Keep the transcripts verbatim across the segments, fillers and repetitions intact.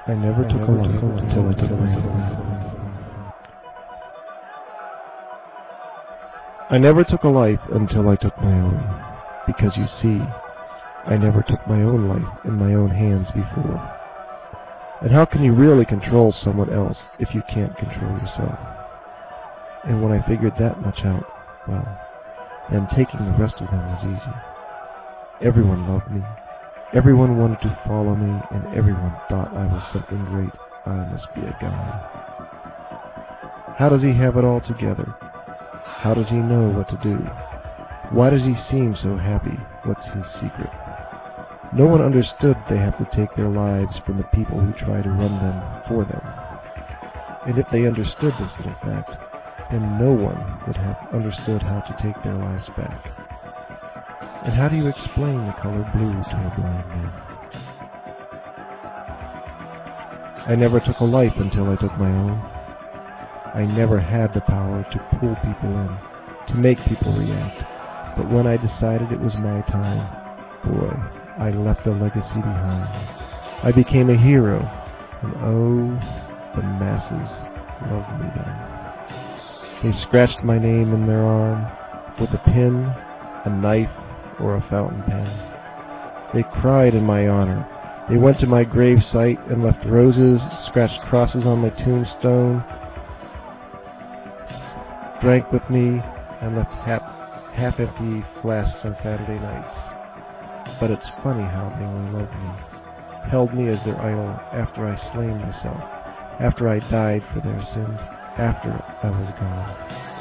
I never took a life until I took my own. I never took a life until I took my own, because you see, I never took my own life in my own hands before. And how can you really control someone else if you can't control yourself? And when I figured that much out, well, then taking the rest of them was easy. Everyone loved me. Everyone wanted to follow me, and everyone thought I was something great. I must be a guy. How does he have it all together? How does he know what to do? Why does he seem so happy? What's his secret? No one understood they have to take their lives from the people who try to run them for them. And if they understood this little fact, then no one would have understood how to take their lives back. And how do you explain the color blue to a blind man? I never took a life until I took my own. I never had the power to pull people in, to make people react. But when I decided it was my time, boy, I left a legacy behind. I became a hero, and oh, the masses loved me then. They scratched my name in their arm with a pin, a knife, or a fountain pen. They cried in my honor. They went to my grave site and left roses, scratched crosses on my tombstone, drank with me, and left half, half-empty flasks on Saturday nights. But it's funny how they only loved me, held me as their idol after I slain myself, after I died for their sins, after I was gone.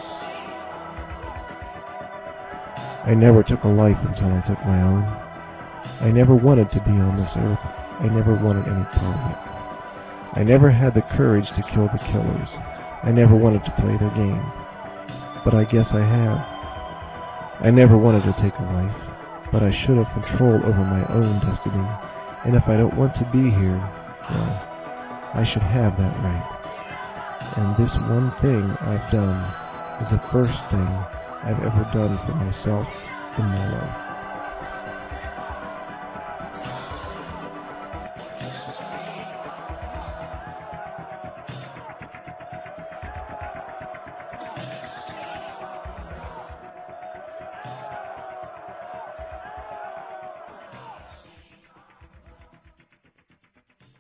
I never took a life until I took my own. I never wanted to be on this earth. I never wanted any part of it. I never had the courage to kill the killers. I never wanted to play their game. But I guess I have. I never wanted to take a life, but I should have control over my own destiny. And if I don't want to be here, well, I should have that right. And this one thing I've done is the first thing I've ever done for myself in my life.